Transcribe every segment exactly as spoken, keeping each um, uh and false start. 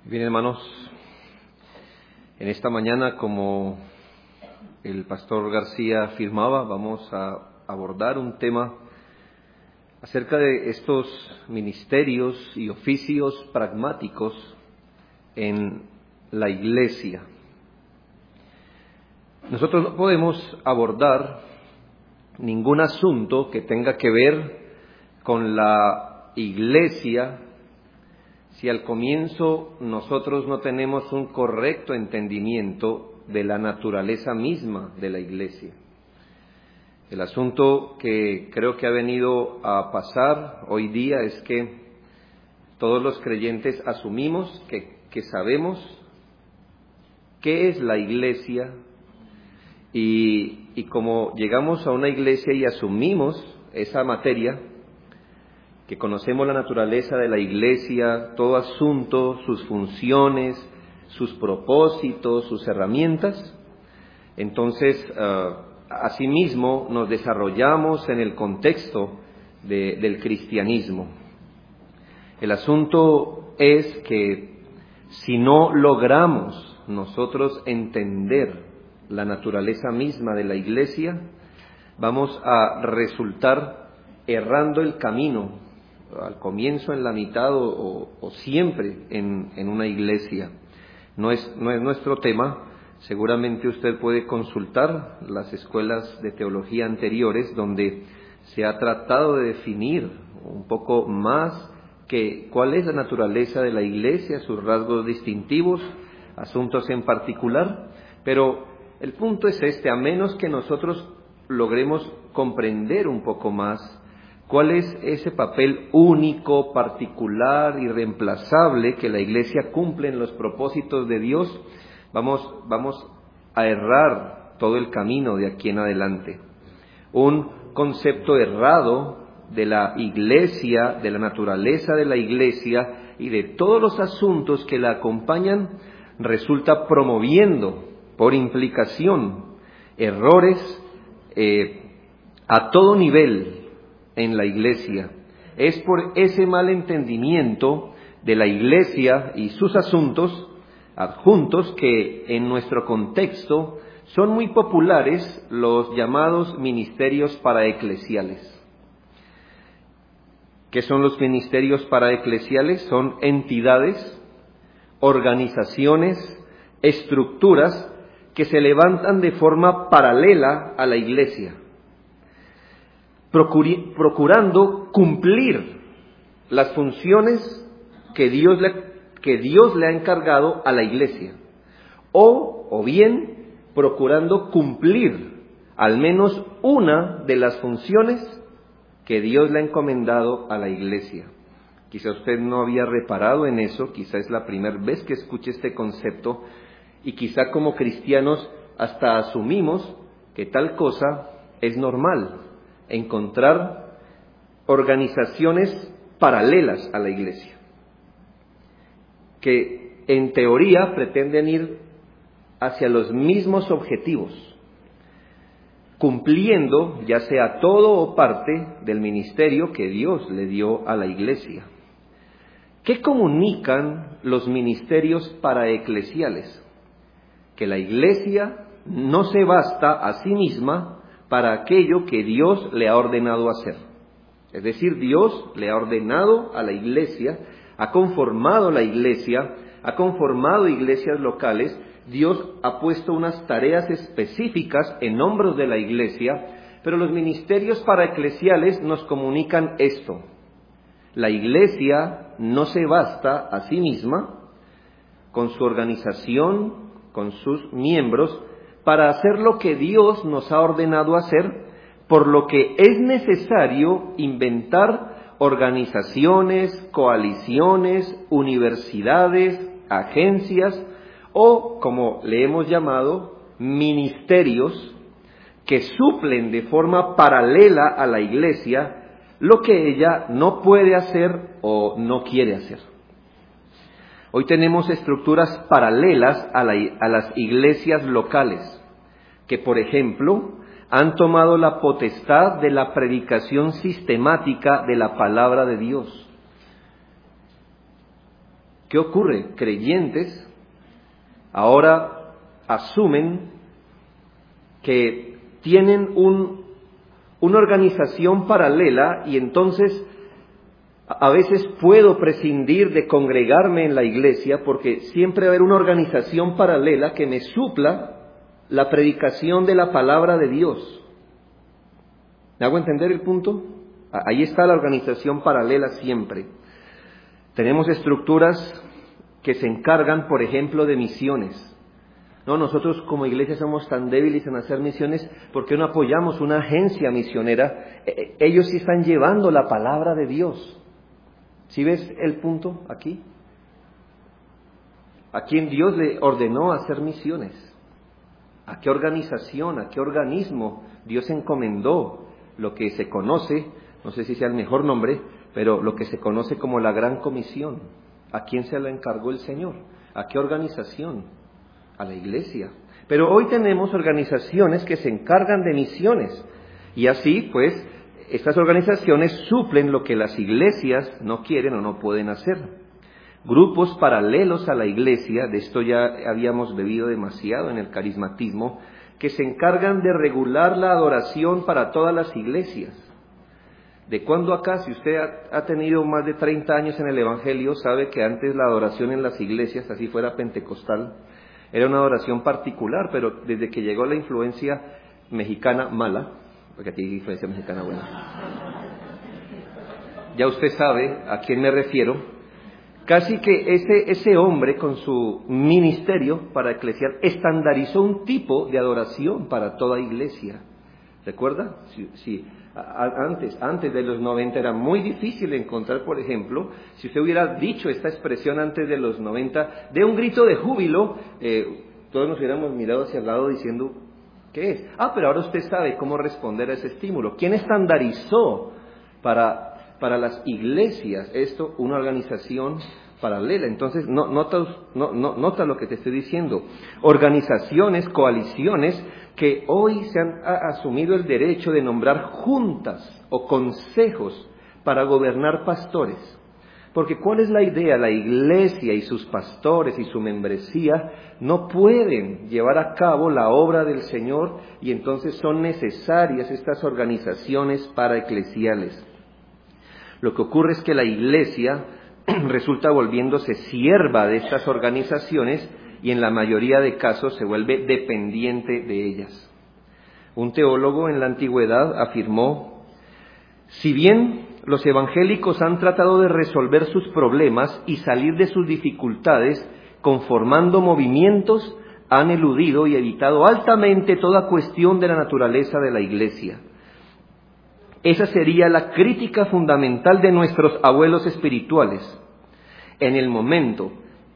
Bien, hermanos, en esta mañana, como el pastor García afirmaba, vamos a abordar un tema acerca de estos ministerios y oficios pragmáticos en la iglesia. Nosotros no podemos abordar ningún asunto que tenga que ver con la iglesia si al comienzo nosotros no tenemos un correcto entendimiento de la naturaleza misma de la iglesia. El asunto que creo que ha venido a pasar hoy día es que todos los creyentes asumimos que, que sabemos qué es la iglesia y, y como llegamos a una iglesia y asumimos esa materia, que conocemos la naturaleza de la iglesia, todo asunto, sus funciones, sus propósitos, sus herramientas, entonces uh, asimismo nos desarrollamos en el contexto de, del cristianismo. El asunto es que si no logramos nosotros entender la naturaleza misma de la iglesia, vamos a resultar errando el camino, al comienzo, en la mitad o, o, o siempre en, en una iglesia. No es, no es nuestro tema. Seguramente usted puede consultar las escuelas de teología anteriores donde se ha tratado de definir un poco más que cuál es la naturaleza de la iglesia, sus rasgos distintivos, asuntos en particular. Pero el punto es este: a menos que nosotros logremos comprender un poco más ¿cuál es ese papel único, particular, irreemplazable que la iglesia cumple en los propósitos de Dios? Vamos, vamos a errar todo el camino de aquí en adelante. Un concepto errado de la iglesia, de la naturaleza de la iglesia y de todos los asuntos que la acompañan, resulta promoviendo, por implicación, errores eh, a todo nivel en la iglesia. Es por ese mal entendimiento de la iglesia y sus asuntos adjuntos que en nuestro contexto son muy populares los llamados ministerios paraeclesiales. ¿Qué son los ministerios paraeclesiales? Son entidades, organizaciones, estructuras que se levantan de forma paralela a la iglesia, procurando cumplir las funciones que Dios le, que Dios le ha encargado a la iglesia, o, o bien procurando cumplir al menos una de las funciones que Dios le ha encomendado a la iglesia. Quizá usted no había reparado en eso, quizá es la primera vez que escuche este concepto, y quizá como cristianos hasta asumimos que tal cosa es normal, encontrar organizaciones paralelas a la iglesia, que en teoría pretenden ir hacia los mismos objetivos, cumpliendo ya sea todo o parte del ministerio que Dios le dio a la iglesia. ¿Qué comunican los ministerios paraeclesiales? Que la iglesia no se basta a sí misma para aquello que Dios le ha ordenado hacer. Es decir, Dios le ha ordenado a la iglesia, ha conformado la iglesia, ha conformado iglesias locales. Dios ha puesto unas tareas específicas en hombros de la iglesia, pero los ministerios paraeclesiales nos comunican esto: la iglesia no se basta a sí misma, con su organización, con sus miembros, para hacer lo que Dios nos ha ordenado hacer, por lo que es necesario inventar organizaciones, coaliciones, universidades, agencias o, como le hemos llamado, ministerios que suplen de forma paralela a la iglesia lo que ella no puede hacer o no quiere hacer. Hoy tenemos estructuras paralelas a, la, a las iglesias locales, que por ejemplo han tomado la potestad de la predicación sistemática de la palabra de Dios. ¿Qué ocurre? Creyentes ahora asumen que tienen un, una organización paralela y entonces a veces puedo prescindir de congregarme en la iglesia porque siempre va a haber una organización paralela que me supla la predicación de la palabra de Dios. ¿Me hago entender el punto? Ahí está la organización paralela siempre. Tenemos estructuras que se encargan, por ejemplo, de misiones. No, nosotros como iglesia somos tan débiles en hacer misiones, ¿por qué no apoyamos una agencia misionera? Ellos sí están llevando la palabra de Dios. ¿Sí ves el punto aquí? ¿A quién Dios le ordenó hacer misiones? ¿A qué organización, a qué organismo Dios encomendó lo que se conoce, no sé si sea el mejor nombre, pero lo que se conoce como la Gran Comisión? ¿A quién se la encargó el Señor? ¿A qué organización? A la iglesia. Pero hoy tenemos organizaciones que se encargan de misiones y así pues estas organizaciones suplen lo que las iglesias no quieren o no pueden hacer. Grupos paralelos a la iglesia, de esto ya habíamos bebido demasiado en el carismatismo, que se encargan de regular la adoración para todas las iglesias. ¿De cuándo acá? Si usted ha, ha tenido más de treinta años en el Evangelio, sabe que antes la adoración en las iglesias, así fuera pentecostal, era una adoración particular, pero desde que llegó la influencia mexicana mala, porque aquí hay influencia mexicana buena, ya usted sabe a quién me refiero, casi que ese, ese hombre con su ministerio para eclesial estandarizó un tipo de adoración para toda iglesia. ¿Recuerda? Sí, sí. Antes, antes de los noventa era muy difícil encontrar, por ejemplo, si usted hubiera dicho esta expresión antes de los noventa, de un grito de júbilo, eh, todos nos hubiéramos mirado hacia el lado diciendo, ¿qué es? Ah, pero ahora usted sabe cómo responder a ese estímulo. ¿Quién estandarizó para, para las iglesias esto? Una organización paralela. Entonces, no, nota, no, no, nota lo que te estoy diciendo. Organizaciones, coaliciones, que hoy se han asumido el derecho de nombrar juntas o consejos para gobernar pastores. Porque ¿cuál es la idea? La iglesia y sus pastores y su membresía no pueden llevar a cabo la obra del Señor y entonces son necesarias estas organizaciones paraeclesiales. Lo que ocurre es que la iglesia resulta volviéndose sierva de estas organizaciones y en la mayoría de casos se vuelve dependiente de ellas. Un teólogo en la antigüedad afirmó, si bien los evangélicos han tratado de resolver sus problemas y salir de sus dificultades conformando movimientos, han eludido y evitado altamente toda cuestión de la naturaleza de la iglesia. Esa sería la crítica fundamental de nuestros abuelos espirituales. En el momento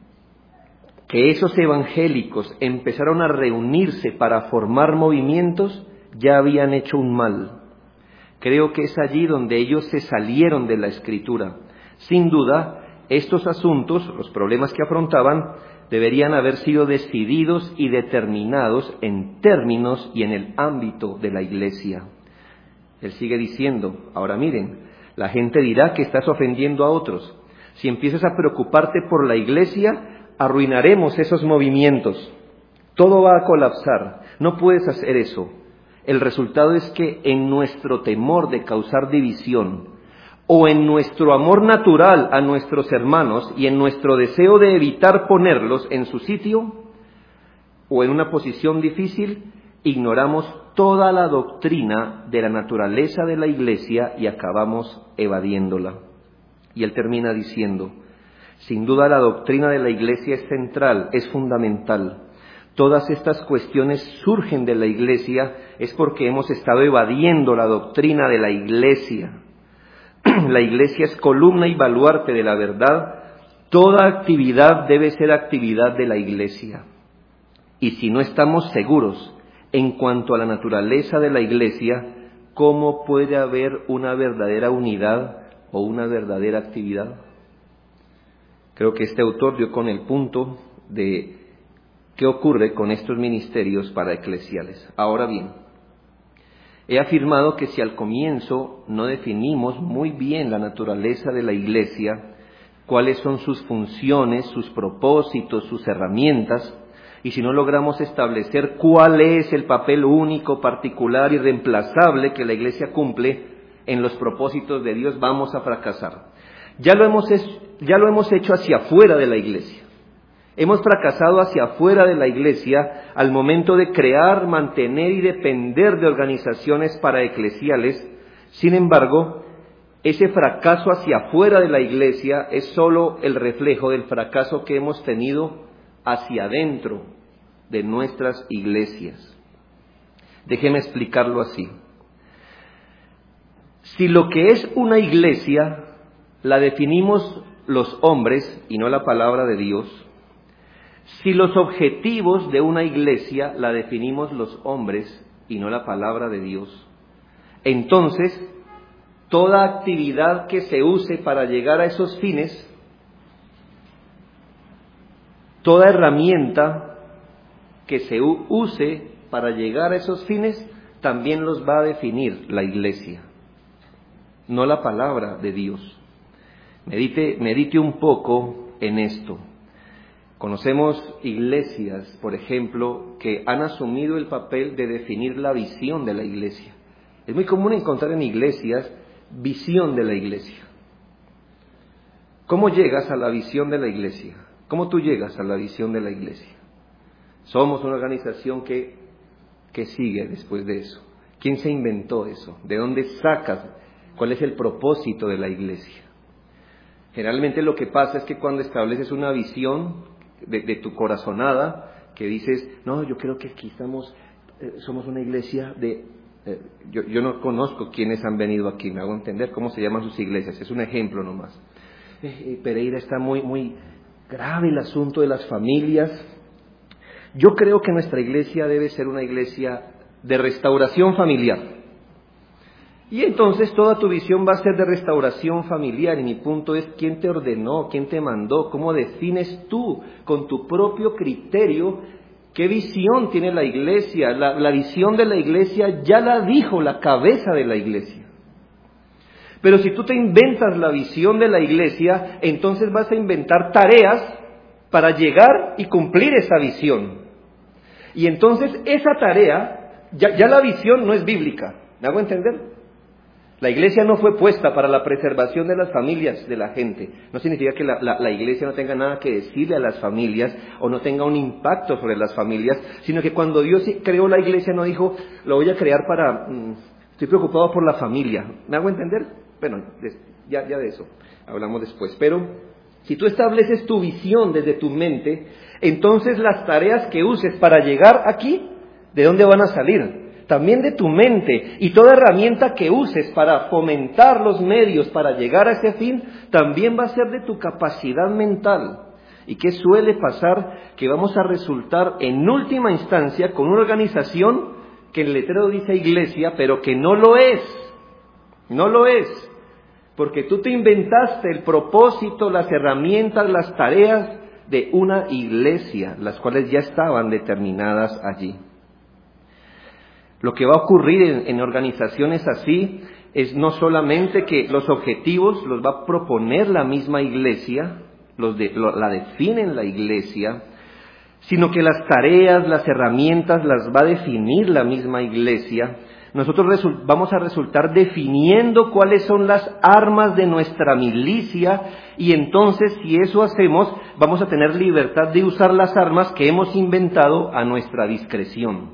que esos evangélicos empezaron a reunirse para formar movimientos, ya habían hecho un mal. Creo que es allí donde ellos se salieron de la Escritura. Sin duda, estos asuntos, los problemas que afrontaban, deberían haber sido decididos y determinados en términos y en el ámbito de la iglesia. Él sigue diciendo, ahora miren, la gente dirá que estás ofendiendo a otros. Si empiezas a preocuparte por la iglesia, arruinaremos esos movimientos. Todo va a colapsar. No puedes hacer eso. El resultado es que en nuestro temor de causar división, o en nuestro amor natural a nuestros hermanos y en nuestro deseo de evitar ponerlos en su sitio, o en una posición difícil, ignoramos toda la doctrina de la naturaleza de la iglesia y acabamos evadiéndola. Y él termina diciendo, sin duda la doctrina de la iglesia es central, es fundamental. Todas estas cuestiones surgen de la iglesia, es porque hemos estado evadiendo la doctrina de la iglesia. La iglesia es columna y baluarte de la verdad. Toda actividad debe ser actividad de la iglesia. Y si no estamos seguros en cuanto a la naturaleza de la iglesia, ¿cómo puede haber una verdadera unidad o una verdadera actividad? Creo que este autor dio con el punto de qué ocurre con estos ministerios paraeclesiales. Ahora bien, he afirmado que si al comienzo no definimos muy bien la naturaleza de la iglesia, cuáles son sus funciones, sus propósitos, sus herramientas, y si no logramos establecer cuál es el papel único, particular y reemplazable que la Iglesia cumple en los propósitos de Dios, vamos a fracasar. Ya lo hemos, ya lo hemos hecho hacia afuera de la Iglesia. Hemos fracasado hacia afuera de la Iglesia al momento de crear, mantener y depender de organizaciones paraeclesiales. Sin embargo, ese fracaso hacia afuera de la Iglesia es solo el reflejo del fracaso que hemos tenido hacia adentro de nuestras iglesias. Déjeme explicarlo así. Si lo que es una iglesia la definimos los hombres y no la palabra de Dios, si los objetivos de una iglesia la definimos los hombres y no la palabra de Dios, entonces toda actividad que se use para llegar a esos fines, toda herramienta que se use para llegar a esos fines, también los va a definir la iglesia, no la palabra de Dios. Medite, medite un poco en esto. Conocemos iglesias, por ejemplo, que han asumido el papel de definir la visión de la iglesia. Es muy común encontrar en iglesias visión de la iglesia. ¿Cómo llegas a la visión de la iglesia? ¿Cómo tú llegas a la visión de la iglesia? Somos una organización que, que sigue después de eso. ¿Quién se inventó eso? ¿De dónde sacas? ¿Cuál es el propósito de la iglesia? Generalmente lo que pasa es que cuando estableces una visión de, de tu corazonada, que dices, no, yo creo que aquí estamos, eh, somos una iglesia de... Eh, yo, yo no conozco quiénes han venido aquí, me hago entender cómo se llaman sus iglesias, es un ejemplo nomás. Eh, Pereira está muy, muy grave el asunto de las familias. Yo creo que nuestra iglesia debe ser una iglesia de restauración familiar. Y entonces toda tu visión va a ser de restauración familiar. Y mi punto es, ¿quién te ordenó? ¿Quién te mandó? ¿Cómo defines tú, con tu propio criterio, qué visión tiene la iglesia? La, la visión de la iglesia ya la dijo la cabeza de la iglesia. Pero si tú te inventas la visión de la iglesia, entonces vas a inventar tareas para llegar y cumplir esa visión. Y entonces esa tarea, ya, ya la visión no es bíblica. ¿Me hago entender? La iglesia no fue puesta para la preservación de las familias de la gente. No significa que la, la, la iglesia no tenga nada que decirle a las familias o no tenga un impacto sobre las familias, sino que cuando Dios creó la iglesia no dijo, lo voy a crear para... Mmm, estoy preocupado por la familia. ¿Me hago entender? Bueno, ya, ya de eso hablamos después. Pero si tú estableces tu visión desde tu mente, entonces las tareas que uses para llegar aquí, ¿de dónde van a salir? También de tu mente, y toda herramienta que uses para fomentar los medios para llegar a ese fin, también va a ser de tu capacidad mental. ¿Y qué suele pasar? Que vamos a resultar en última instancia con una organización que en el letrero dice iglesia, pero que no lo es, no lo es, porque tú te inventaste el propósito, las herramientas, las tareas de una iglesia, las cuales ya estaban determinadas allí. Lo que va a ocurrir en, en organizaciones así es no solamente que los objetivos los va a proponer la misma iglesia, los de, lo, la definen la iglesia, sino que las tareas, las herramientas las va a definir la misma iglesia. Nosotros resu- vamos a resultar definiendo cuáles son las armas de nuestra milicia, y entonces si eso hacemos, vamos a tener libertad de usar las armas que hemos inventado a nuestra discreción.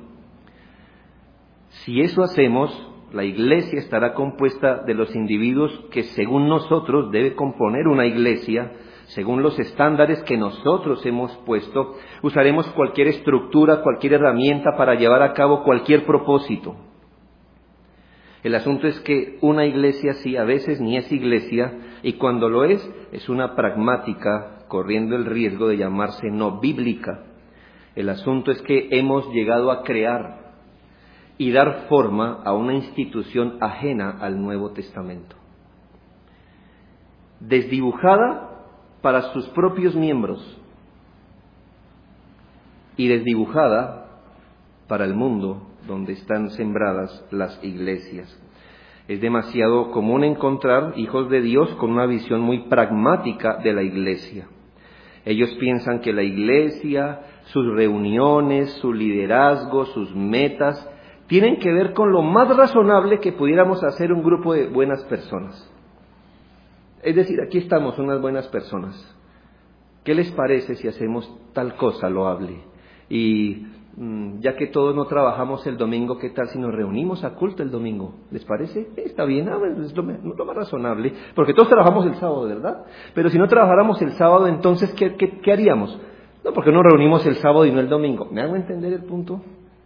Si eso hacemos, la iglesia estará compuesta de los individuos que según nosotros debe componer una iglesia, según los estándares que nosotros hemos puesto. Usaremos cualquier estructura, cualquier herramienta para llevar a cabo cualquier propósito. El asunto es que una iglesia sí a veces ni es iglesia, y cuando lo es, es una pragmática, corriendo el riesgo de llamarse no bíblica. El asunto es que hemos llegado a crear y dar forma a una institución ajena al Nuevo Testamento, desdibujada para sus propios miembros y desdibujada para el mundo donde están sembradas las iglesias. Es demasiado común encontrar hijos de Dios con una visión muy pragmática de la iglesia. Ellos piensan que la iglesia, sus reuniones, su liderazgo, sus metas, tienen que ver con lo más razonable que pudiéramos hacer un grupo de buenas personas. Es decir, aquí estamos unas buenas personas. ¿Qué les parece si hacemos tal cosa loable? Y mmm, ya que todos no trabajamos el domingo, ¿qué tal si nos reunimos a culto el domingo? ¿Les parece? Está bien, ah, es lo, lo más razonable, porque todos trabajamos el sábado, ¿verdad? Pero si no trabajáramos el sábado, entonces, ¿qué, qué, qué haríamos? No, porque nos reunimos el sábado y no el domingo. ¿Me hago entender el punto?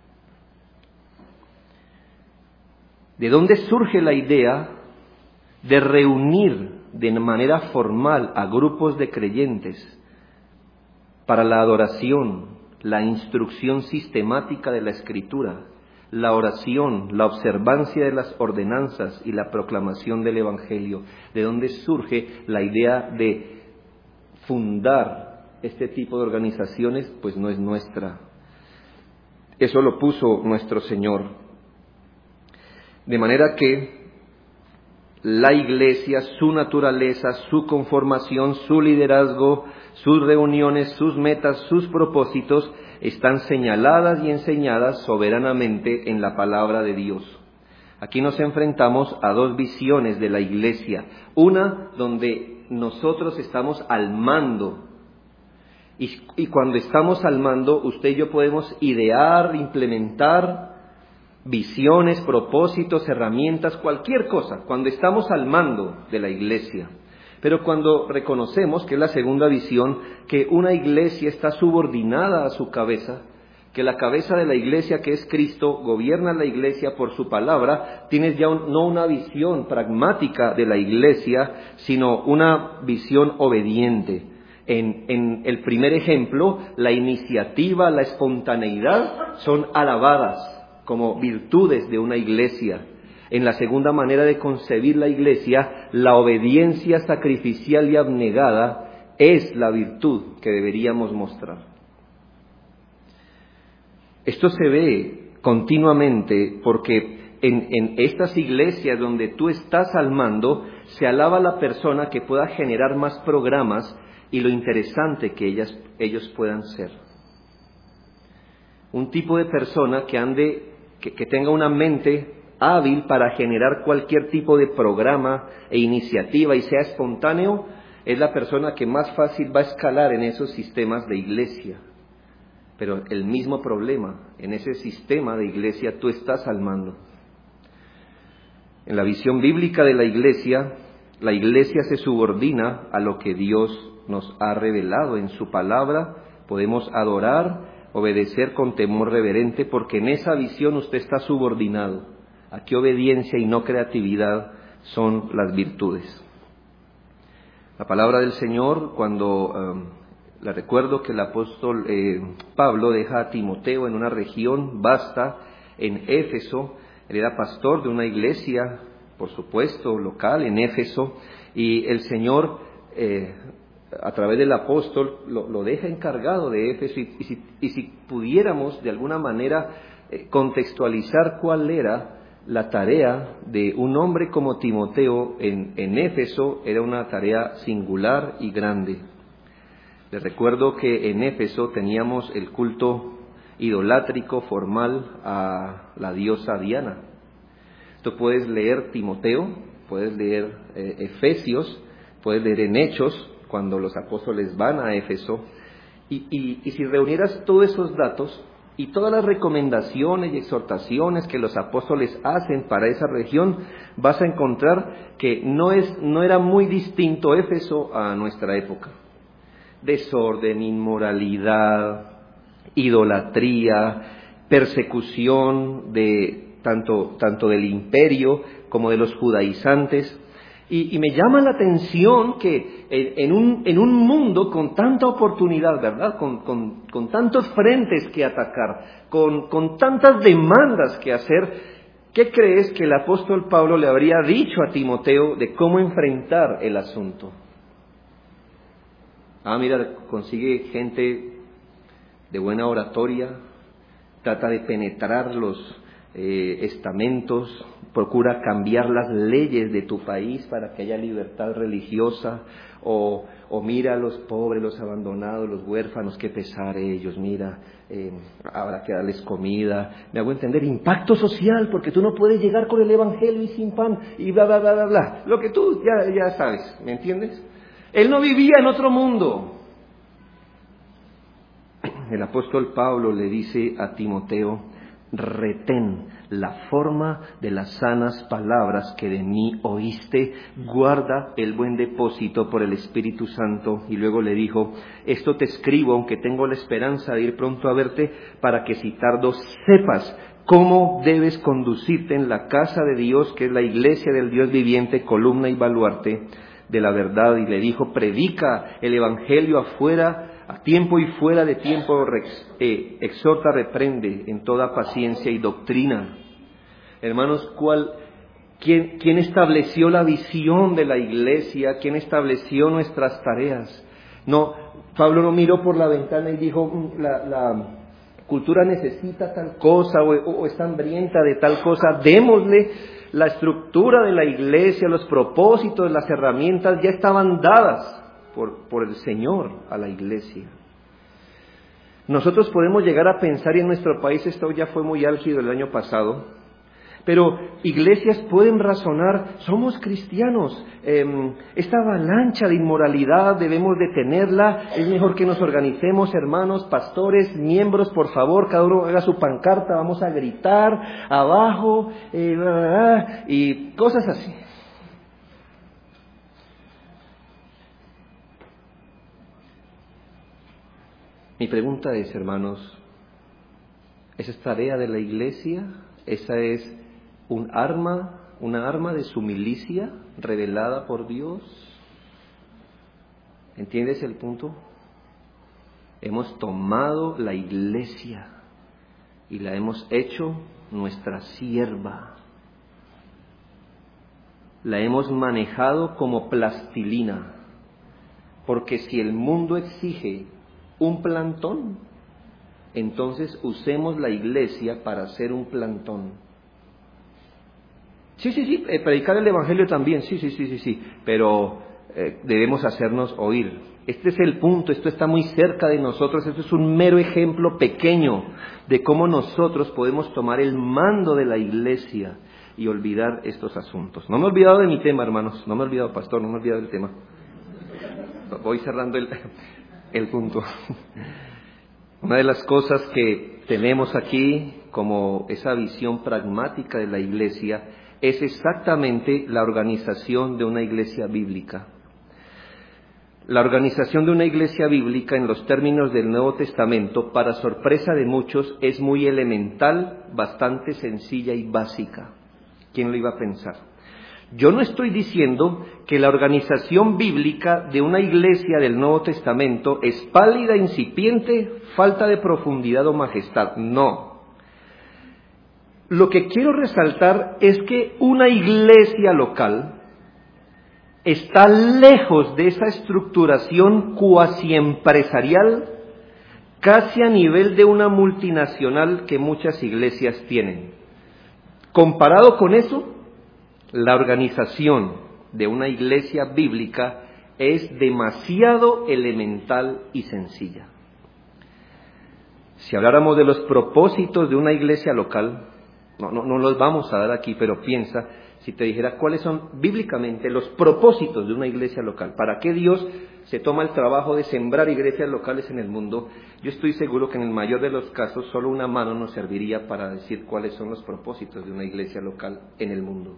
¿De dónde surge la idea de reunir de manera formal a grupos de creyentes para la adoración, la instrucción sistemática de la Escritura, la oración, la observancia de las ordenanzas y la proclamación del Evangelio? ¿De dónde surge la idea de fundar este tipo de organizaciones? Pues no es nuestra. Eso lo puso nuestro Señor. De manera que la iglesia, su naturaleza, su conformación, su liderazgo, sus reuniones, sus metas, sus propósitos están señaladas y enseñadas soberanamente en la palabra de Dios. Aquí nos enfrentamos a dos visiones de la iglesia. Una donde nosotros estamos al mando. Y, y cuando estamos al mando, usted y yo podemos idear, implementar visiones, propósitos, herramientas, cualquier cosa, cuando estamos al mando de la iglesia. Pero cuando reconocemos, que es la segunda visión, que una iglesia está subordinada a su cabeza, que la cabeza de la iglesia, que es Cristo, gobierna la iglesia por su palabra, tienes ya un, no una visión pragmática de la iglesia, sino una visión obediente. En, en el primer ejemplo, la iniciativa, la espontaneidad son alabadas como virtudes de una iglesia. En la segunda manera de concebir la iglesia, la obediencia sacrificial y abnegada es la virtud que deberíamos mostrar. Esto se ve continuamente porque en, en estas iglesias donde tú estás al mando, se alaba a la persona que pueda generar más programas y lo interesante que ellas, ellos puedan ser. Un tipo de persona que ande Que, que tenga una mente hábil para generar cualquier tipo de programa e iniciativa y sea espontáneo, es la persona que más fácil va a escalar en esos sistemas de iglesia. Pero el mismo problema, en ese sistema de iglesia tú estás al mando. En la visión bíblica de la iglesia, la iglesia se subordina a lo que Dios nos ha revelado en su palabra. Podemos adorar, obedecer con temor reverente, porque en esa visión usted está subordinado. Aquí obediencia y no creatividad son las virtudes. La palabra del Señor, cuando um, la recuerdo que el apóstol eh, Pablo deja a Timoteo en una región vasta, en Éfeso. Él era pastor de una iglesia, por supuesto, local en Éfeso, y el Señor eh, a través del apóstol lo, lo deja encargado de Éfeso, y, y, si, y si pudiéramos de alguna manera eh, contextualizar cuál era la tarea de un hombre como Timoteo en, en Éfeso, era una tarea singular y grande. Les recuerdo que en Éfeso teníamos el culto idolátrico formal a la diosa Diana. Tú puedes leer Timoteo, puedes leer eh, Efesios, puedes leer en Hechos, cuando los apóstoles van a Éfeso, y, y, y si reunieras todos esos datos y todas las recomendaciones y exhortaciones que los apóstoles hacen para esa región, vas a encontrar que no, es, no era muy distinto Éfeso a nuestra época. Desorden, inmoralidad, idolatría, persecución de tanto, tanto del imperio como de los judaizantes. Y, y me llama la atención que en, en, un, en un mundo con tanta oportunidad, ¿verdad? Con, con, con tantos frentes que atacar, con, con tantas demandas que hacer, ¿qué crees que el apóstol Pablo le habría dicho a Timoteo de cómo enfrentar el asunto? Ah, mira, consigue gente de buena oratoria, trata de penetrar los, eh, estamentos, procura cambiar las leyes de tu país para que haya libertad religiosa, o, o mira a los pobres, los abandonados, los huérfanos, qué pesar ellos, mira, eh, habrá que darles comida. Me hago entender, impacto social, porque tú no puedes llegar con el evangelio y sin pan, y bla, bla, bla, bla, bla. Lo que tú ya, ya sabes, ¿me entiendes? Él no vivía en otro mundo. El apóstol Pablo le dice a Timoteo: retén la forma de las sanas palabras que de mí oíste, guarda el buen depósito por el Espíritu Santo. Y luego le dijo: esto te escribo, aunque tengo la esperanza de ir pronto a verte, para que si tardo sepas cómo debes conducirte en la casa de Dios, que es la iglesia del Dios viviente, columna y baluarte de la verdad. Y le dijo: predica el evangelio afuera, a tiempo y fuera de tiempo, eh, exhorta, reprende en toda paciencia y doctrina. Hermanos, ¿cuál, quién, quién estableció la visión de la iglesia? ¿Quién estableció nuestras tareas? No, Pablo no miró por la ventana y dijo: la, la cultura necesita tal cosa, o, o está hambrienta de tal cosa, démosle. La estructura de la iglesia, los propósitos, las herramientas ya estaban dadas Por, por el Señor a la iglesia. Nosotros podemos llegar a pensar, y en nuestro país esto ya fue muy álgido el año pasado, pero iglesias pueden razonar: somos cristianos, eh, esta avalancha de inmoralidad debemos detenerla, es mejor que nos organicemos, hermanos, pastores, miembros, por favor, cada uno haga su pancarta, vamos a gritar abajo, eh, bla, bla, bla, y cosas así. Mi pregunta es, hermanos, ¿esa es tarea de la iglesia? ¿Esa es un arma, una arma de su milicia revelada por Dios? ¿Entiendes el punto? Hemos tomado la iglesia y la hemos hecho nuestra sierva. La hemos manejado como plastilina, porque si el mundo exige un plantón, entonces usemos la iglesia para hacer un plantón. Sí, sí, sí, eh, predicar el evangelio también, sí, sí, sí, sí, sí, pero eh, debemos hacernos oír. Este es el punto, esto está muy cerca de nosotros, esto es un mero ejemplo pequeño de cómo nosotros podemos tomar el mando de la iglesia y olvidar estos asuntos. No me he olvidado de mi tema, hermanos, no me he olvidado, pastor, no me he olvidado del tema. Voy cerrando el... el punto. Una de las cosas que tenemos aquí como esa visión pragmática de la iglesia es exactamente la organización de una iglesia bíblica. La organización de una iglesia bíblica en los términos del Nuevo Testamento, para sorpresa de muchos, es muy elemental, bastante sencilla y básica. ¿Quién lo iba a pensar? Yo no estoy diciendo que la organización bíblica de una iglesia del Nuevo Testamento es pálida, incipiente, falta de profundidad o majestad. No. Lo que quiero resaltar es que una iglesia local está lejos de esa estructuración cuasi empresarial, casi a nivel de una multinacional que muchas iglesias tienen. Comparado con eso, la organización de una iglesia bíblica es demasiado elemental y sencilla. Si habláramos de los propósitos de una iglesia local, no, no, no los vamos a dar aquí, pero piensa, si te dijera cuáles son bíblicamente los propósitos de una iglesia local, ¿para qué Dios se toma el trabajo de sembrar iglesias locales en el mundo? Yo estoy seguro que en el mayor de los casos solo una mano nos serviría para decir cuáles son los propósitos de una iglesia local en el mundo.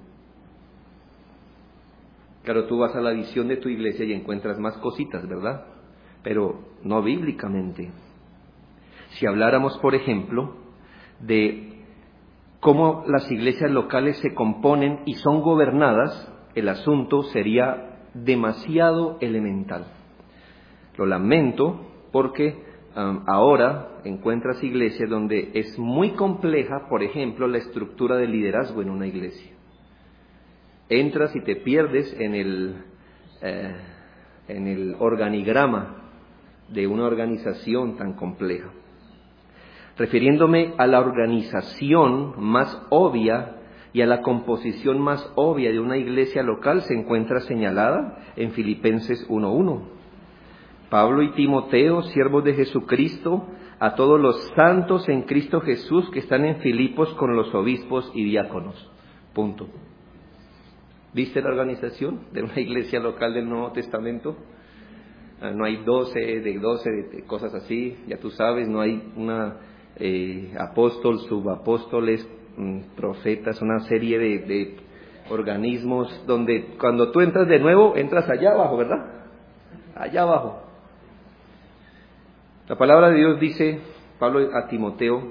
Claro, tú vas a la visión de tu iglesia y encuentras más cositas, ¿verdad? Pero no bíblicamente. Si habláramos, por ejemplo, de cómo las iglesias locales se componen y son gobernadas, el asunto sería demasiado elemental. Lo lamento porque um, ahora encuentras iglesias donde es muy compleja, por ejemplo, la estructura de liderazgo en una iglesia. Entras y te pierdes en el, eh, en el organigrama de una organización tan compleja. refiriéndome a la organización más obvia y a la composición más obvia de una iglesia local, se encuentra señalada en Filipenses uno uno. Pablo y Timoteo, siervos de Jesucristo, a todos los santos en Cristo Jesús que están en Filipos con los obispos y diáconos. Punto. ¿Viste la organización de una iglesia local del Nuevo Testamento? No hay doce, de doce, de cosas así, ya tú sabes, no hay una eh, apóstol, subapóstoles, profetas, una serie de, de organismos donde cuando tú entras de nuevo, entras allá abajo, ¿verdad? Allá abajo. La palabra de Dios dice, Pablo a Timoteo,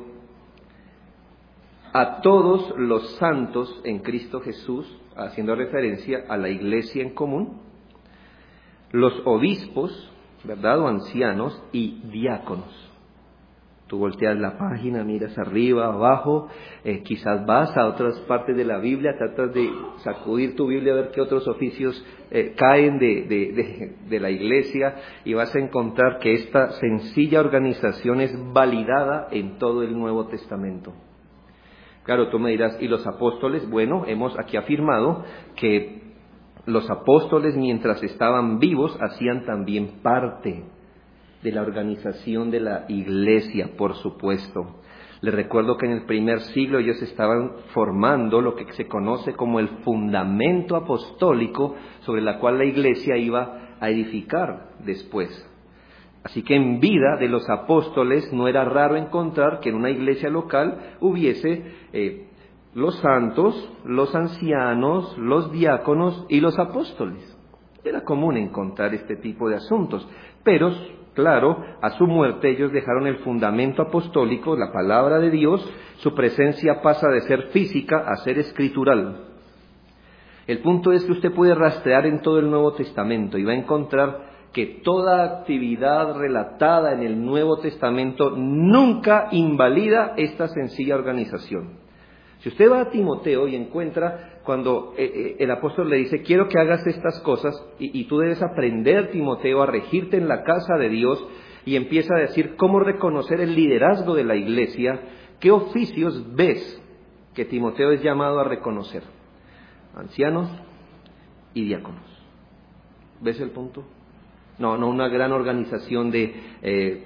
a todos los santos en Cristo Jesús, haciendo referencia a la iglesia en común, los obispos, ¿verdad?, o ancianos y diáconos. Tú volteas la página, miras arriba, abajo, eh, quizás vas a otras partes de la Biblia, tratas de sacudir tu Biblia a ver qué otros oficios eh, caen de, de, de, de la iglesia, y vas a encontrar que esta sencilla organización es validada en todo el Nuevo Testamento. Claro, tú me dirás, ¿y los apóstoles? Bueno, hemos aquí afirmado que los apóstoles, mientras estaban vivos, hacían también parte de la organización de la iglesia, por supuesto. Les recuerdo que en el primer siglo ellos estaban formando lo que se conoce como el fundamento apostólico sobre la cual la iglesia iba a edificar después. Así que en vida de los apóstoles no era raro encontrar que en una iglesia local hubiese eh, los santos, los ancianos, los diáconos y los apóstoles. Era común encontrar este tipo de asuntos, pero claro, a su muerte ellos dejaron el fundamento apostólico, la palabra de Dios. Su presencia pasa de ser física a ser escritural. El punto es que usted puede rastrear en todo el Nuevo Testamento y va a encontrar que toda actividad relatada en el Nuevo Testamento nunca invalida esta sencilla organización. Si usted va a Timoteo y encuentra cuando eh, el apóstol le dice, quiero que hagas estas cosas, y, y tú debes aprender, Timoteo, a regirte en la casa de Dios, y empieza a decir cómo reconocer el liderazgo de la iglesia, ¿qué oficios ves que Timoteo es llamado a reconocer? Ancianos y diáconos. ¿Ves el punto? No, no una gran organización de eh,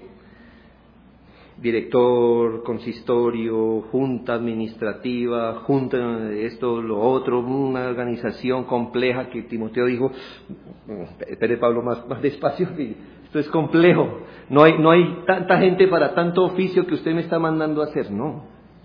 director, consistorio, junta administrativa, junta esto, lo otro, una organización compleja que Timoteo dijo, espere Pablo, más, más despacio, esto es complejo, no hay, no hay tanta gente para tanto oficio que usted me está mandando a hacer, no.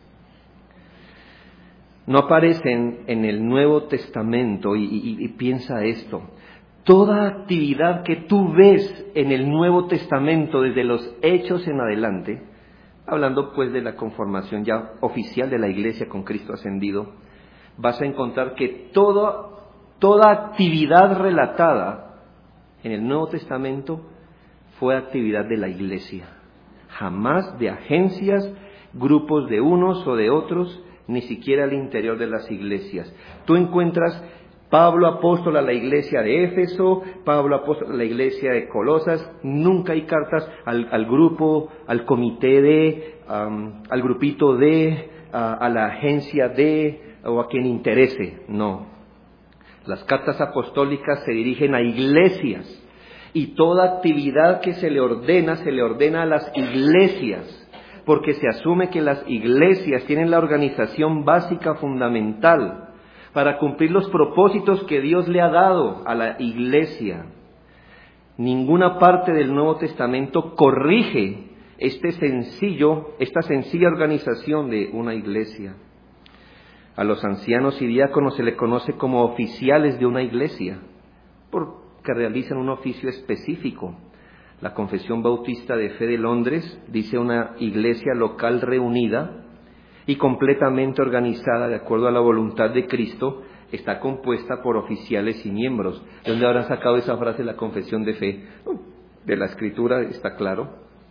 No aparecen en el Nuevo Testamento, y, y, y piensa esto, toda actividad que tú ves en el Nuevo Testamento desde los Hechos en adelante, hablando pues de la conformación ya oficial de la iglesia con Cristo ascendido, vas a encontrar que toda, toda actividad relatada en el Nuevo Testamento fue actividad de la iglesia, jamás de agencias, grupos de unos o de otros, ni siquiera al interior de las iglesias. Tú encuentras Pablo apóstol a la iglesia de Éfeso, Pablo apóstol a la iglesia de Colosas, nunca hay cartas al, al grupo, al comité de, um, al grupito de, a, a la agencia de, o a quien interese, no. Las cartas apostólicas se dirigen a iglesias, y toda actividad que se le ordena, se le ordena a las iglesias, porque se asume que las iglesias tienen la organización básica fundamental para cumplir los propósitos que Dios le ha dado a la iglesia. Ninguna parte del Nuevo Testamento corrige este sencillo, esta sencilla organización de una iglesia. A los ancianos y diáconos se le conoce como oficiales de una iglesia, porque realizan un oficio específico. La Confesión Bautista de Fe de Londres dice una iglesia local reunida y completamente organizada de acuerdo a la voluntad de Cristo, está compuesta por oficiales y miembros. ¿De dónde habrán sacado esa frase, la confesión de fe? De la Escritura, está claro.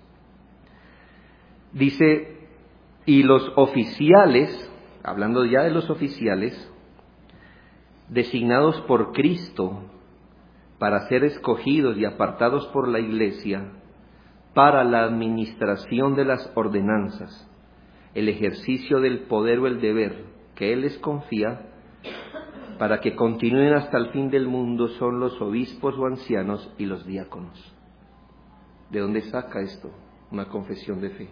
Dice, y los oficiales, hablando ya de los oficiales, designados por Cristo para ser escogidos y apartados por la iglesia para la administración de las ordenanzas. el ejercicio del poder o el deber que Él les confía para que continúen hasta el fin del mundo son los obispos o ancianos y los diáconos. ¿De dónde saca esto? Una confesión de fe.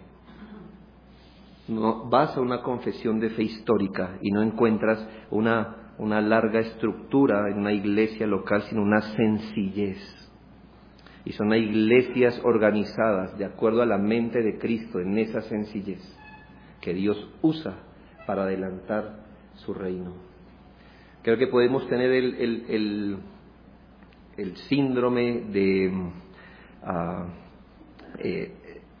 No, vas a una confesión de fe histórica y no encuentras una, una larga estructura en una iglesia local, sino una sencillez. Y son iglesias organizadas de acuerdo a la mente de Cristo, en esa sencillez que Dios usa para adelantar su reino. Creo que podemos tener el, el, el, el síndrome de... Uh, eh,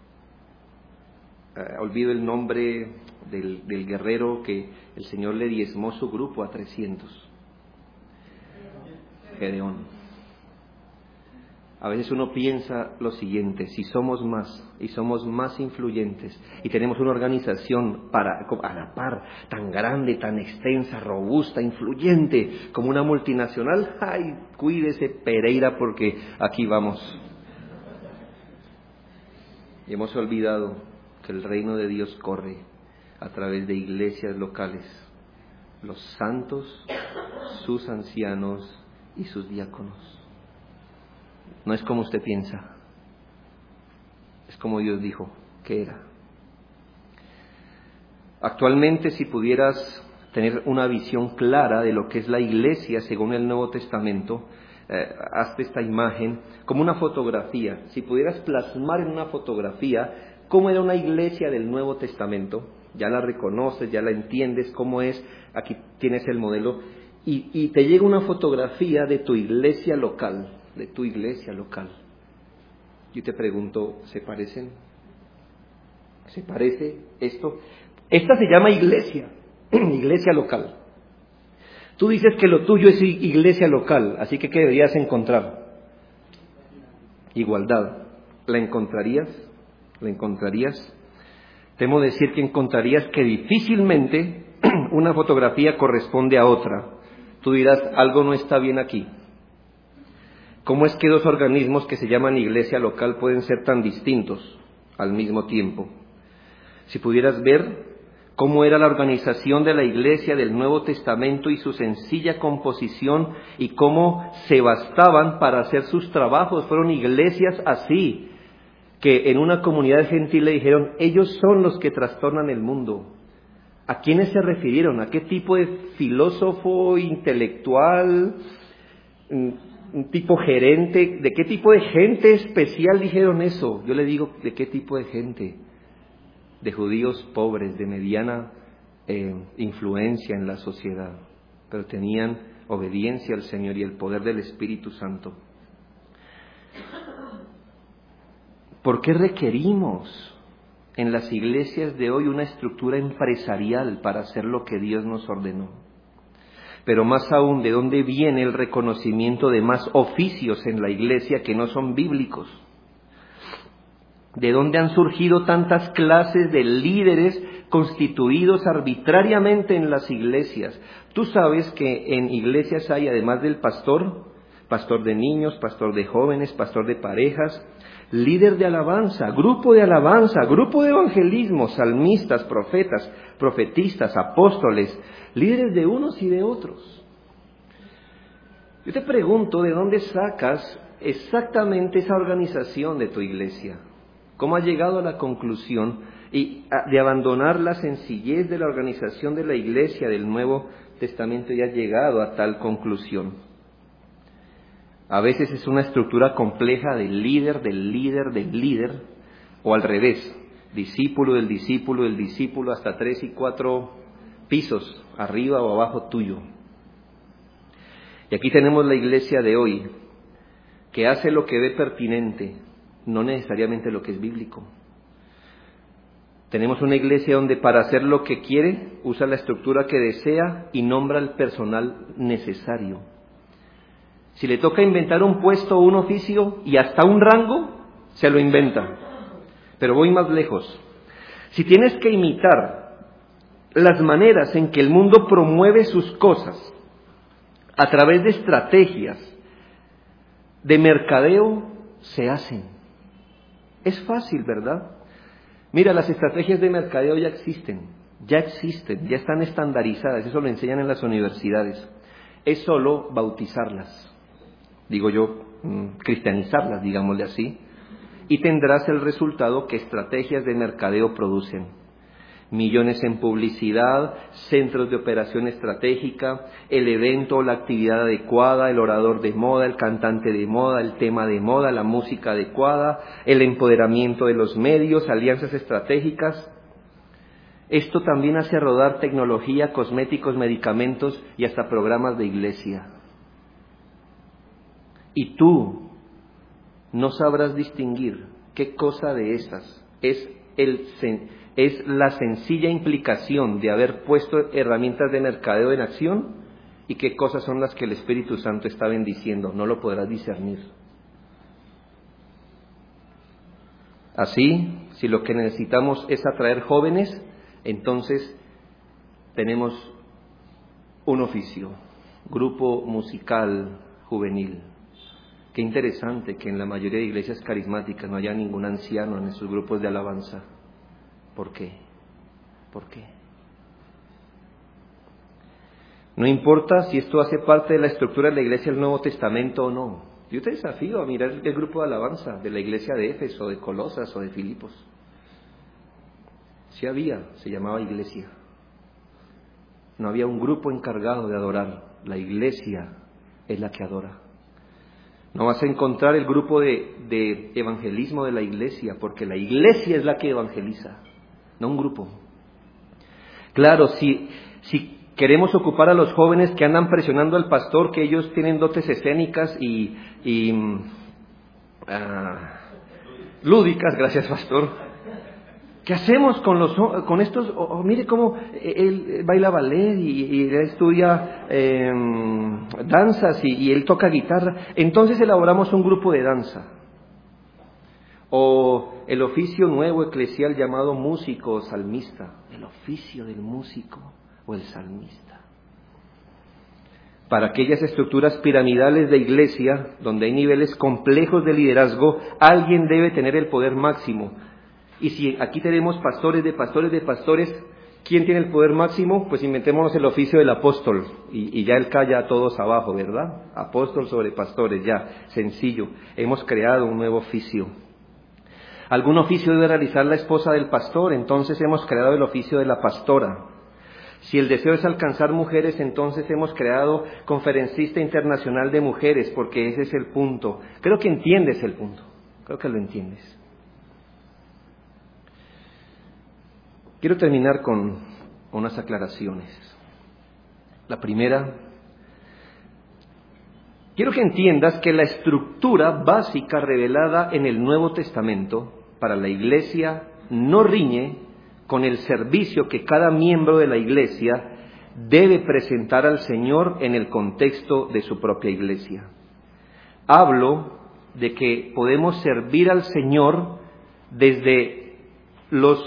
uh, olvido el nombre del, del guerrero que el Señor le diezmó su grupo a trescientos. Gedeón. A veces uno piensa lo siguiente: si somos más y somos más influyentes y tenemos una organización para, a la par, tan grande, tan extensa, robusta, influyente como una multinacional, ¡ay, cuídese Pereira porque aquí vamos! Y hemos olvidado que el reino de Dios corre a través de iglesias locales, los santos, sus ancianos y sus diáconos. No es como usted piensa, es como Dios dijo que era. Actualmente, si pudieras tener una visión clara de lo que es la iglesia según el Nuevo Testamento, eh, hazte esta imagen como una fotografía. Si pudieras plasmar en una fotografía cómo era una iglesia del Nuevo Testamento, ya la reconoces, ya la entiendes cómo es, aquí tienes el modelo, y, y te llega una fotografía de tu iglesia local, de tu iglesia local. Yo te pregunto, ¿se parecen? ¿Se parece esto? Esta se llama iglesia, iglesia local. Tú dices que lo tuyo es iglesia local, así que ¿qué deberías encontrar? Igualdad. ¿La encontrarías? ¿La encontrarías? Temo decir que encontrarías que difícilmente una fotografía corresponde a otra. Tú dirás, algo no está bien aquí. ¿Cómo es que dos organismos que se llaman iglesia local pueden ser tan distintos al mismo tiempo? Si pudieras ver cómo era la organización de la iglesia del Nuevo Testamento y su sencilla composición y cómo se bastaban para hacer sus trabajos, fueron iglesias así, que en una comunidad gentil le dijeron, ellos son los que trastornan el mundo. ¿A quiénes se refirieron? ¿A qué tipo de filósofo, intelectual, un tipo gerente? ¿De qué tipo de gente especial dijeron eso? Yo le digo, ¿de qué tipo de gente? De judíos pobres, de mediana eh, influencia en la sociedad, pero tenían obediencia al Señor y el poder del Espíritu Santo. ¿Por qué requerimos en las iglesias de hoy una estructura empresarial para hacer lo que Dios nos ordenó? Pero más aún, ¿de dónde viene el reconocimiento de más oficios en la iglesia que no son bíblicos? ¿De dónde han surgido tantas clases de líderes constituidos arbitrariamente en las iglesias? Tú sabes que en iglesias hay, además del pastor, pastor de niños, pastor de jóvenes, pastor de parejas, líder de alabanza, grupo de alabanza, grupo de evangelismo, salmistas, profetas, profetistas, apóstoles, líderes de unos y de otros. Yo te pregunto, ¿de dónde sacas exactamente esa organización de tu iglesia? ¿Cómo has llegado a la conclusión y de abandonar la sencillez de la organización de la iglesia del Nuevo Testamento y has llegado a tal conclusión? A veces es una estructura compleja del líder, del líder, del líder, o al revés, discípulo del discípulo del discípulo, hasta tres y cuatro pisos, arriba o abajo tuyo. Y aquí tenemos la iglesia de hoy, que hace lo que ve pertinente, no necesariamente lo que es bíblico. Tenemos una iglesia donde para hacer lo que quiere, usa la estructura que desea y nombra el personal necesario. Si le toca inventar un puesto o un oficio y hasta un rango, se lo inventa. Pero voy más lejos. Si tienes que imitar las maneras en que el mundo promueve sus cosas a través de estrategias de mercadeo, se hacen. Es fácil, ¿verdad? Mira, las estrategias de mercadeo ya existen, ya existen, ya están estandarizadas, eso lo enseñan en las universidades. Es solo bautizarlas, digo yo, cristianizarlas, digámosle así, y tendrás el resultado que estrategias de mercadeo producen. Millones en publicidad, centros de operación estratégica, el evento o la actividad adecuada, el orador de moda, el cantante de moda, el tema de moda, la música adecuada, el empoderamiento de los medios, alianzas estratégicas. Esto también hace rodar tecnología, cosméticos, medicamentos y hasta programas de iglesia. Y tú no sabrás distinguir qué cosa de esas es el es la sencilla implicación de haber puesto herramientas de mercadeo en acción y qué cosas son las que el Espíritu Santo está bendiciendo. No lo podrás discernir. Así, si lo que necesitamos es atraer jóvenes, entonces tenemos un oficio, grupo musical juvenil. Qué interesante que en la mayoría de iglesias carismáticas no haya ningún anciano en esos grupos de alabanza. ¿Por qué? ¿Por qué? No importa si esto hace parte de la estructura de la iglesia del Nuevo Testamento o no. Yo te desafío a mirar el grupo de alabanza de la iglesia de Éfeso, de Colosas o de Filipos. Sí había, se llamaba iglesia. No había un grupo encargado de adorar. La iglesia es la que adora. No vas a encontrar el grupo de, de evangelismo de la iglesia, porque la iglesia es la que evangeliza, no un grupo. Claro, si, si queremos ocupar a los jóvenes que andan presionando al pastor, que ellos tienen dotes escénicas y, y uh, lúdicas, gracias pastor. ¿Qué hacemos con los con estos? Oh, oh, mire cómo él baila ballet y, y él estudia eh, danzas y, y él toca guitarra. Entonces elaboramos un grupo de danza. O el oficio nuevo eclesial llamado músico o salmista. El oficio del músico o el salmista. Para aquellas estructuras piramidales de iglesia, donde hay niveles complejos de liderazgo, alguien debe tener el poder máximo. Y si aquí tenemos pastores de pastores de pastores, ¿quién tiene el poder máximo? Pues inventémonos el oficio del apóstol y, y ya él calla a todos abajo, ¿verdad? Apóstol sobre pastores, ya, sencillo. Hemos creado un nuevo oficio. Algún oficio debe realizar la esposa del pastor, entonces hemos creado el oficio de la pastora. Si el deseo es alcanzar mujeres, entonces hemos creado conferencista internacional de mujeres, porque ese es el punto. Creo que entiendes el punto, creo que lo entiendes. Quiero terminar con unas aclaraciones. La primera, quiero que entiendas que la estructura básica revelada en el Nuevo Testamento para la iglesia no riñe con el servicio que cada miembro de la iglesia debe presentar al Señor en el contexto de su propia iglesia. Hablo de que podemos servir al Señor desde los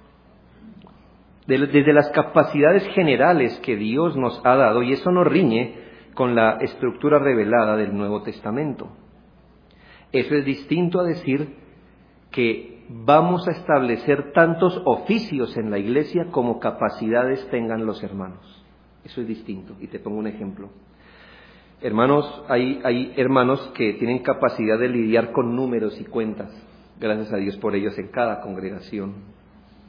desde las capacidades generales que Dios nos ha dado, y eso no riñe con la estructura revelada del Nuevo Testamento. Eso es distinto a decir que vamos a establecer tantos oficios en la iglesia como capacidades tengan los hermanos. Eso es distinto, y te pongo un ejemplo. Hermanos, hay, hay hermanos que tienen capacidad de lidiar con números y cuentas, gracias a Dios por ellos en cada congregación.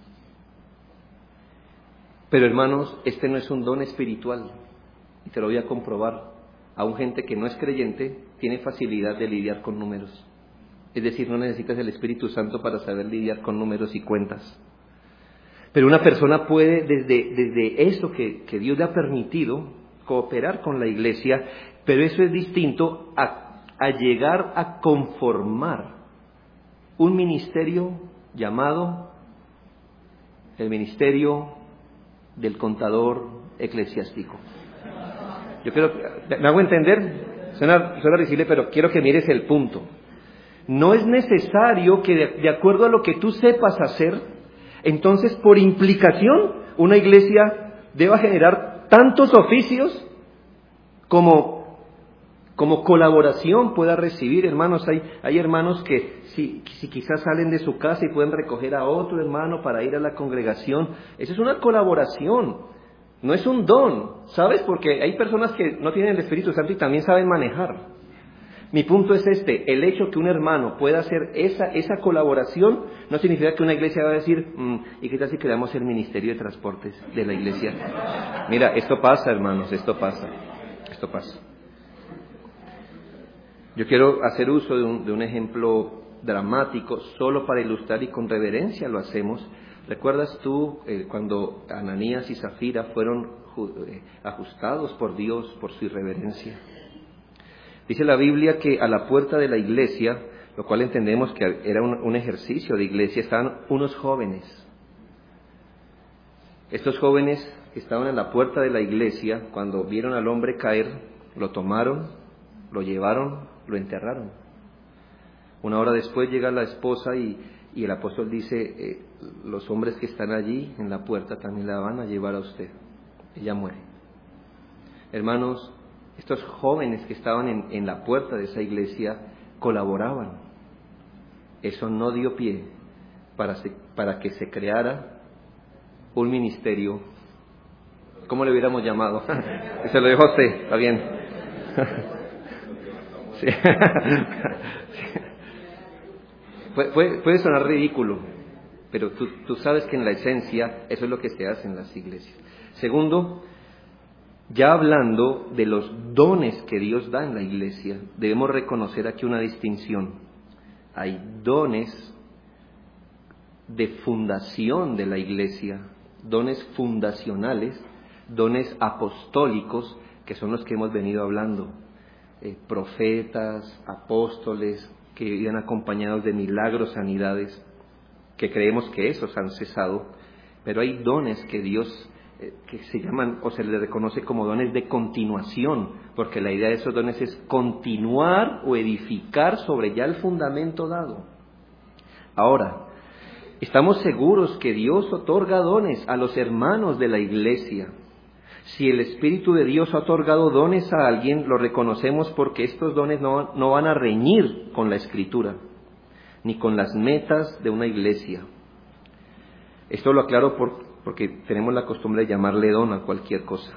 Pero hermanos, este no es un don espiritual, y te lo voy a comprobar. Aún gente que no es creyente tiene facilidad de lidiar con números. Es decir, no necesitas el Espíritu Santo para saber lidiar con números y cuentas. Pero una persona puede, desde, desde eso que, que Dios le ha permitido, cooperar con la iglesia, pero eso es distinto a, a llegar a conformar un ministerio llamado el ministerio del contador eclesiástico. Yo creo que, ¿me hago entender? Suena, suena risible, pero quiero que mires el punto. No es necesario que de, de acuerdo a lo que tú sepas hacer, entonces por implicación una iglesia deba generar tantos oficios como como colaboración pueda recibir. Hermanos, hay, hay hermanos que si, si quizás salen de su casa y pueden recoger a otro hermano para ir a la congregación. Eso es una colaboración, no es un don, ¿sabes? Porque hay personas que no tienen el Espíritu Santo y también saben manejar. Mi punto es este: el hecho que un hermano pueda hacer esa, esa colaboración no significa que una iglesia va a decir, mmm, ¿y qué tal si creamos el ministerio de transportes de la iglesia? Mira, esto pasa, hermanos, esto pasa, esto pasa. Yo quiero hacer uso de un, de un ejemplo dramático solo para ilustrar, y con reverencia lo hacemos. ¿Recuerdas tú eh, cuando Ananías y Zafira fueron eh, ajustados por Dios por su irreverencia? Dice la Biblia que a la puerta de la iglesia, lo cual entendemos que era un, un ejercicio de iglesia, estaban unos jóvenes. Estos jóvenes que estaban en la puerta de la iglesia, cuando vieron al hombre caer, lo tomaron, lo llevaron, lo enterraron. Una hora después llega la esposa y, y el apóstol dice, eh, los hombres que están allí en la puerta también la van a llevar a usted. Ella muere. Hermanos, estos jóvenes que estaban en, en la puerta de esa iglesia colaboraban. Eso no dio pie para, se, para que se creara un ministerio. ¿Cómo le hubiéramos llamado? Se lo dijo a usted, está bien. Sí. Pu- puede, puede sonar ridículo, pero tú, tú sabes que en la esencia eso es lo que se hace en las iglesias. Segundo, ya hablando de los dones que Dios da en la iglesia, debemos reconocer aquí una distinción. Hay dones de fundación de la iglesia, dones fundacionales, dones apostólicos, que son los que hemos venido hablando. Eh, profetas, apóstoles, que viven acompañados de milagros, sanidades, que creemos que esos han cesado, pero hay dones que Dios eh, que se llaman o se les reconoce como dones de continuación, porque la idea de esos dones es continuar o edificar sobre ya el fundamento dado. Ahora, estamos seguros que Dios otorga dones a los hermanos de la iglesia. Si el Espíritu de Dios ha otorgado dones a alguien, lo reconocemos porque estos dones no, no van a reñir con la Escritura, ni con las metas de una iglesia. Esto lo aclaro por, porque tenemos la costumbre de llamarle don a cualquier cosa.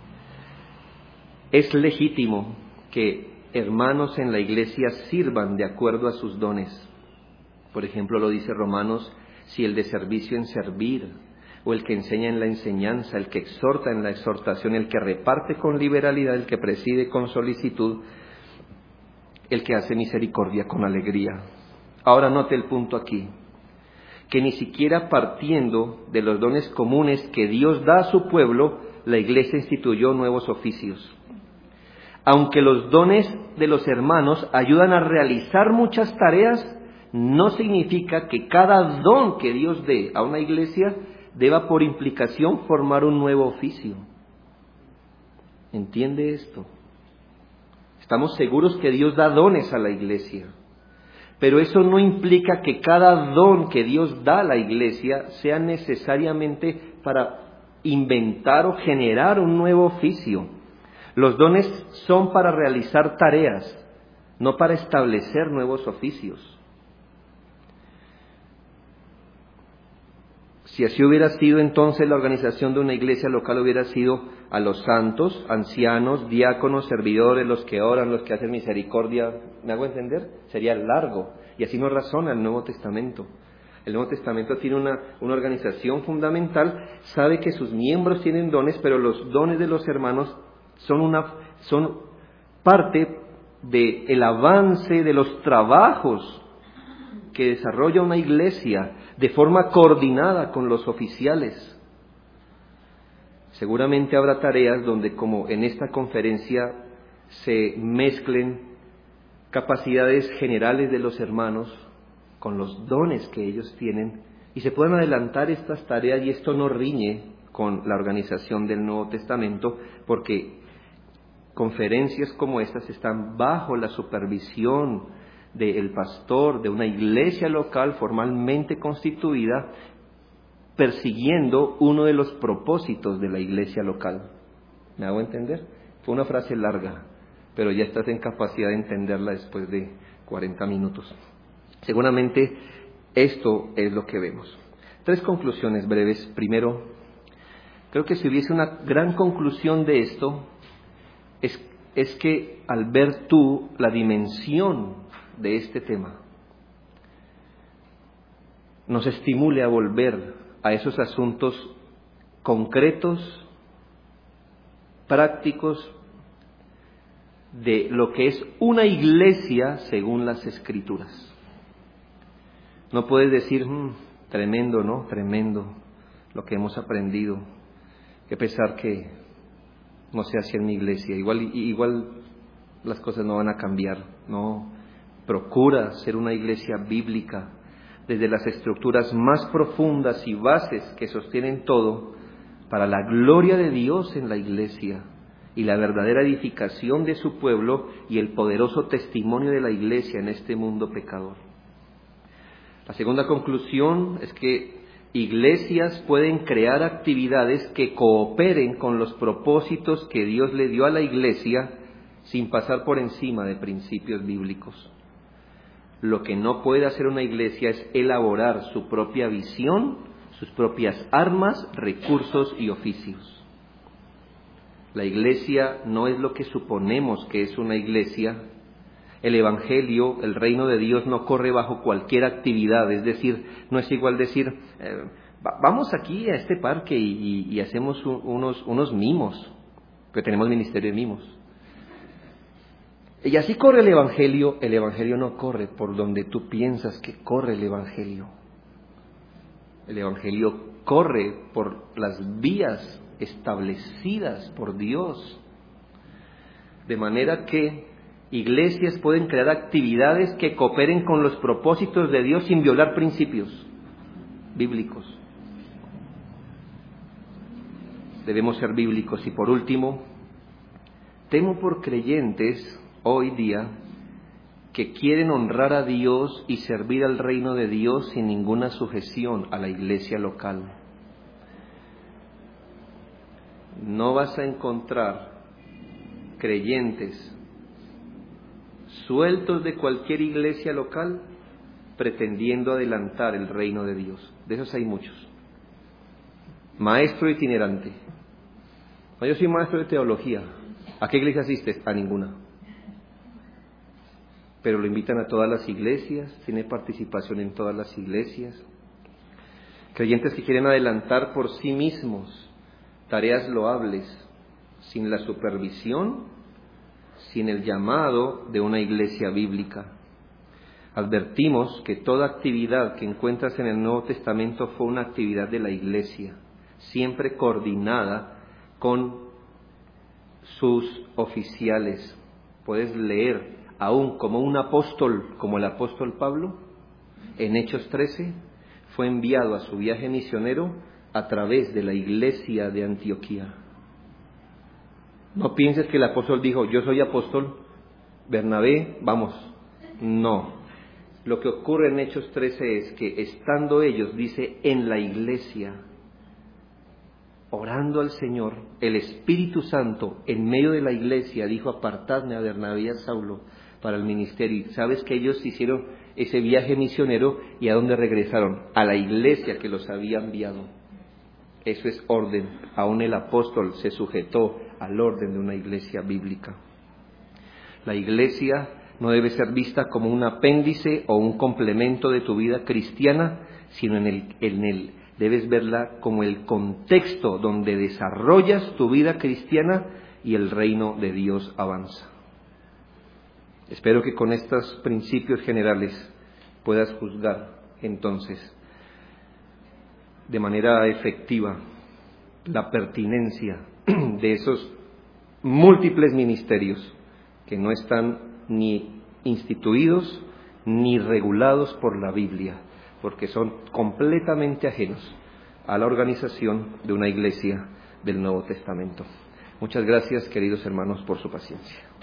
Es legítimo que hermanos en la iglesia sirvan de acuerdo a sus dones. Por ejemplo, lo dice Romanos, si el de servicio en servir, o el que enseña en la enseñanza, el que exhorta en la exhortación, el que reparte con liberalidad, el que preside con solicitud, el que hace misericordia con alegría. Ahora note el punto aquí, que ni siquiera partiendo de los dones comunes que Dios da a su pueblo, la iglesia instituyó nuevos oficios. Aunque los dones de los hermanos ayudan a realizar muchas tareas, no significa que cada don que Dios dé a una iglesia deba por implicación formar un nuevo oficio. ¿Entiende esto? Estamos seguros que Dios da dones a la iglesia, pero eso no implica que cada don que Dios da a la iglesia sea necesariamente para inventar o generar un nuevo oficio. Los dones son para realizar tareas, no para establecer nuevos oficios. Si así hubiera sido, entonces la organización de una iglesia local hubiera sido a los santos, ancianos, diáconos, servidores, los que oran, los que hacen misericordia. ¿Me hago entender? Sería largo. Y así nos razona el Nuevo Testamento. El Nuevo Testamento tiene una, una organización fundamental, sabe que sus miembros tienen dones, pero los dones de los hermanos son, una, son parte del avance de los trabajos que desarrolla una iglesia de forma coordinada con los oficiales. Seguramente habrá tareas donde, como en esta conferencia, se mezclen capacidades generales de los hermanos con los dones que ellos tienen y se puedan adelantar estas tareas, y esto no riñe con la organización del Nuevo Testamento, porque conferencias como estas están bajo la supervisión del pastor de una iglesia local formalmente constituida, persiguiendo uno de los propósitos de la iglesia local. ¿Me hago entender? Fue una frase larga, pero ya estás en capacidad de entenderla después de cuarenta minutos. Seguramente esto es lo que vemos. Tres conclusiones breves. Primero, creo que si hubiese una gran conclusión de esto, es, es que al ver tú la dimensión de este tema, nos estimule a volver a esos asuntos concretos, prácticos, de lo que es una iglesia según las Escrituras. No puedes decir, mmm, tremendo, ¿no? Tremendo lo que hemos aprendido. Qué pesar que no sea así en mi iglesia. Igual, igual las cosas no van a cambiar. No, procura ser una iglesia bíblica desde las estructuras más profundas y bases que sostienen todo para la gloria de Dios en la iglesia y la verdadera edificación de su pueblo y el poderoso testimonio de la iglesia en este mundo pecador. La segunda conclusión es que iglesias pueden crear actividades que cooperen con los propósitos que Dios le dio a la iglesia sin pasar por encima de principios bíblicos. Lo que no puede hacer una iglesia es elaborar su propia visión, sus propias armas, recursos y oficios. La iglesia no es lo que suponemos que es una iglesia. El Evangelio, el reino de Dios no corre bajo cualquier actividad, es decir, no es igual decir, eh, vamos aquí a este parque y, y, y hacemos un, unos, unos mimos, que tenemos ministerio de mimos. Y así corre el Evangelio. El Evangelio no corre por donde tú piensas que corre el Evangelio. El Evangelio corre por las vías establecidas por Dios. De manera que iglesias pueden crear actividades que cooperen con los propósitos de Dios sin violar principios bíblicos. Debemos ser bíblicos. Y por último, temo por creyentes hoy día que quieren honrar a Dios y servir al reino de Dios sin ninguna sujeción a la iglesia local. No vas a encontrar creyentes sueltos de cualquier iglesia local pretendiendo adelantar el reino de Dios. De esos hay muchos. Maestro itinerante. No, yo soy maestro de teología. ¿A qué iglesia asistes? A ninguna. Pero lo invitan a todas las iglesias, tiene participación en todas las iglesias. Creyentes que quieren adelantar por sí mismos tareas loables, sin la supervisión, sin el llamado de una iglesia bíblica. Advertimos que toda actividad que encuentras en el Nuevo Testamento fue una actividad de la iglesia, siempre coordinada con sus oficiales. Puedes leer aún como un apóstol, como el apóstol Pablo, en Hechos trece, fue enviado a su viaje misionero a través de la iglesia de Antioquía. No pienses que el apóstol dijo, yo soy apóstol, Bernabé, vamos. No. Lo que ocurre en Hechos trece es que estando ellos, dice, en la iglesia, orando al Señor, el Espíritu Santo en medio de la iglesia dijo, apartadme a Bernabé y a Saulo para el ministerio. Y sabes que ellos hicieron ese viaje misionero y ¿a dónde regresaron? A la iglesia que los había enviado. Eso es orden. Aún el apóstol se sujetó al orden de una iglesia bíblica. La iglesia no debe ser vista como un apéndice o un complemento de tu vida cristiana, sino en el, en el debes verla como el contexto donde desarrollas tu vida cristiana y el reino de Dios avanza. Espero que con estos principios generales puedas juzgar entonces de manera efectiva la pertinencia de esos múltiples ministerios que no están ni instituidos ni regulados por la Biblia, porque son completamente ajenos a la organización de una iglesia del Nuevo Testamento. Muchas gracias, queridos hermanos, por su paciencia.